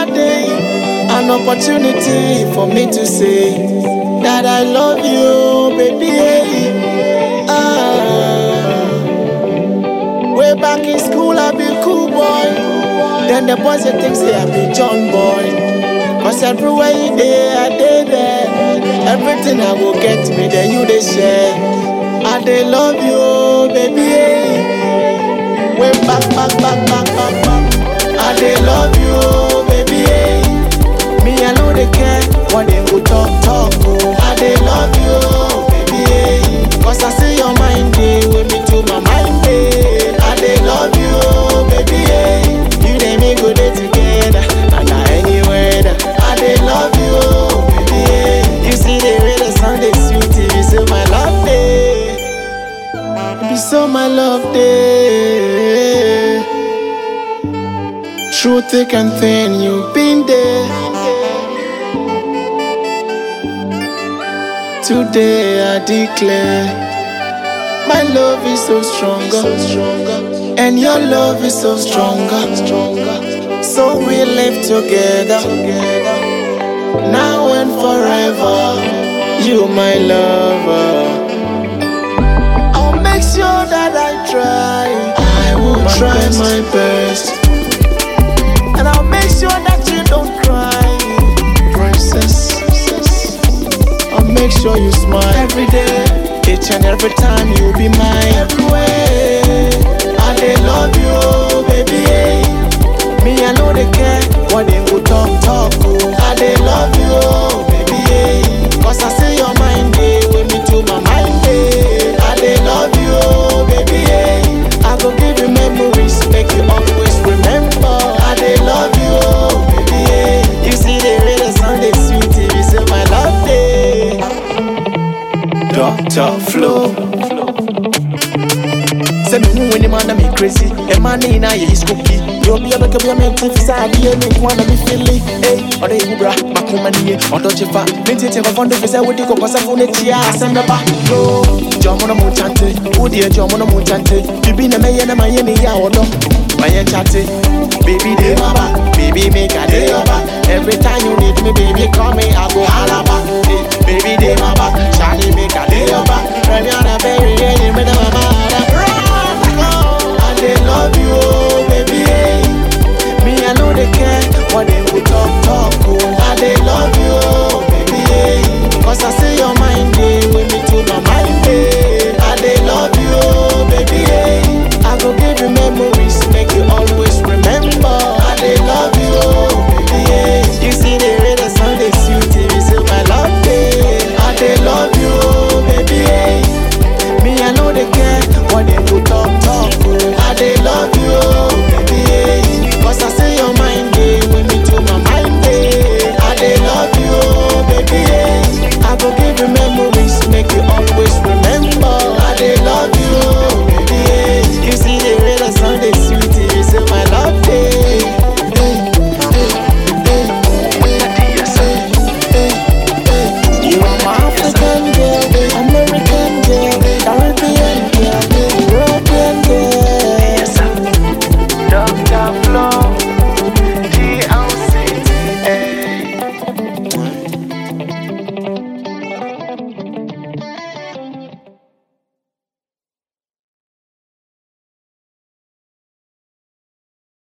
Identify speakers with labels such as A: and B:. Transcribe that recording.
A: another day, an opportunity for me to say that I love you, baby. Way back in school, I be cool boy. Then the boys they think say I be John boy. Cause everywhere you there, I did there. Everything I will get me, then you they share. I they love you, baby. Way back. I they love you, baby. Me I know they care what they go talk. Oh, I they love you, baby. Cause I see your mind day with me to my mind day. I they love you, baby. You they me go day together, and anywhere. I they love you, baby. You see the way the sun they sweet, you so my love day. Be so my love day. Through thick and thin, you've been there. Today I declare, my love is so stronger, and your love is so stronger. So we live together, now and forever. You my lover. I'll make sure that I try. I will try my best. And I'll make sure that you don't cry, princess. I'll make sure you smile every day, each and every time you'll be mine. Everywhere, I they love you, baby. Me I know they care what they go talk. Oh, I they love you, baby. Cause I see your mind day with me to my mind day. I they love you, baby. I go give you memories, make you always remember. I they love you, baby. You see the way the sun they sweet, you say my love day. Dr. Flow. Say me when the man me crazy, a man in a is cookie. You'll be able to be a mental facade, you make one of me feel it. Hey, or the Ubra, Macumani, or Dojifa. Minty take a fund of his I would go because I found it here. I send the back. No, John Montante, oh dear John Montante. You've been a man in Miami, or no, my chatty. Baby, day baba, baby, make a day baba. Every time you need me, baby, call me, I go halaba. Baby, day baba, Shani, make a day